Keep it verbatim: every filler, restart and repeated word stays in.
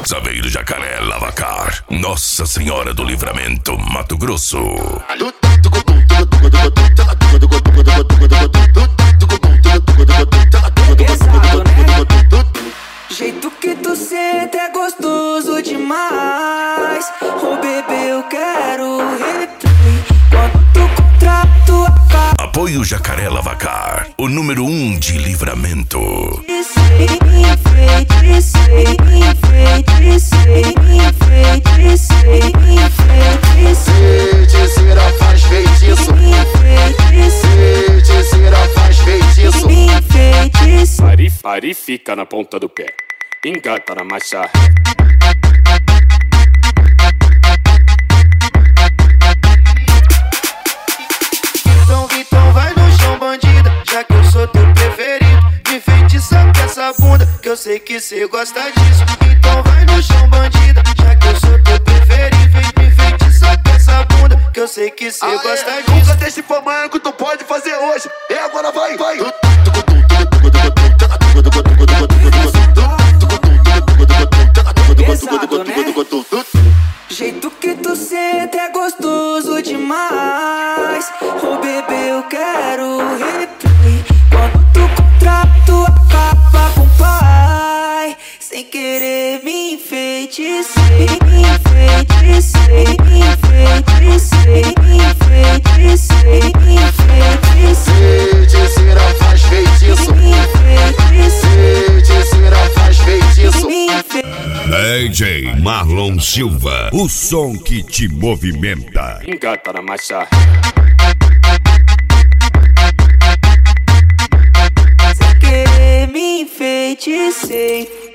Saveiro, Jacaré, Lavacar, Nossa Senhora do Livramento, Mato Grosso. Pesado, né? Jeito que tu sente é gostoso demais. Oh bebê, eu quero replay. Quando tu contrato a Apoio Jacaré Lavacar, o número um de Livramento. Feiticeira faz feitiço. Feiticeira faz feitiço. Pare, pare, fica na ponta do pé. Engata na marcha. Então, então vai no chão, bandida, já que eu sou teu preferido. Me feitiça com essa bunda, que eu sei que cê gosta disso. Então vai no chão, bandida, já que eu sou teu preferido. Me feitiça com essa bunda, que eu sei que cê ah, gosta é. disso. Nunca deixe pra amanhã que tu pode fazer hoje. E agora vai, vai. Pesado, né? Jeito que tu sente é gostoso demais. Oh bebê, eu quero replay. Quando tu contrato acaba com o pai. Sem querer me enfeitiçei, me enfeitiçei, me enfeitiçei, me enfeitiçei, me enfeitiçei. Feiticeira faz feitiço. Feiticeira faz feitiço. D J Marlon Silva, o som que te movimenta. Engata na marcha. Sem querer me enfeiticei.